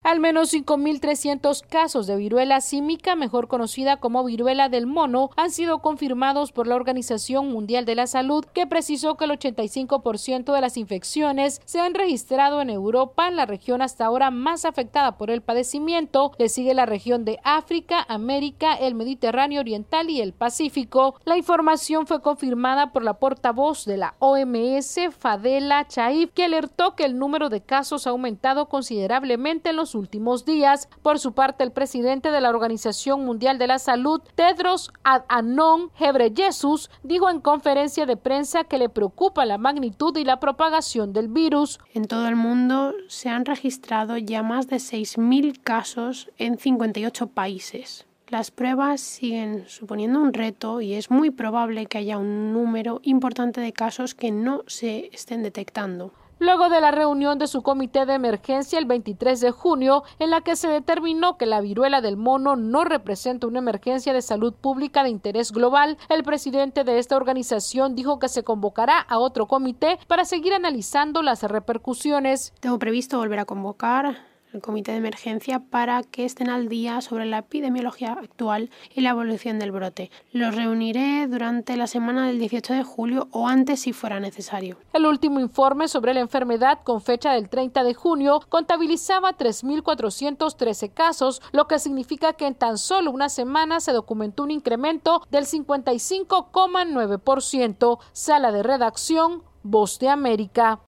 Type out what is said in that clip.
Al menos 5.300 casos de viruela símica, mejor conocida como viruela del mono, han sido confirmados por la Organización Mundial de la Salud, que precisó que el 85% de las infecciones se han registrado en Europa, la región hasta ahora más afectada por el padecimiento. Le sigue la región de África, América, el Mediterráneo Oriental y el Pacífico. La información fue confirmada por la portavoz de la OMS, Fadela Chaib, que alertó que el número de casos ha aumentado considerablemente en los últimos días. Por su parte, el presidente de la Organización Mundial de la Salud, Tedros Adhanom Ghebreyesus, dijo en conferencia de prensa que le preocupa la magnitud y la propagación del virus. En todo el mundo se han registrado ya más de 6.000 casos en 58 países. Las pruebas siguen suponiendo un reto y es muy probable que haya un número importante de casos que no se estén detectando. Luego de la reunión de su comité de emergencia el 23 de junio, en la que se determinó que la viruela del mono no representa una emergencia de salud pública de interés global, el presidente de esta organización dijo que se convocará a otro comité para seguir analizando las repercusiones. Tengo previsto volver a convocar el comité de emergencia para que estén al día sobre la epidemiología actual y la evolución del brote. Los reuniré durante la semana del 18 de julio o antes si fuera necesario. El último informe sobre la enfermedad, con fecha del 30 de junio, contabilizaba 3.413 casos, lo que significa que en tan solo una semana se documentó un incremento del 55,9%. Sala de redacción, Voz de América.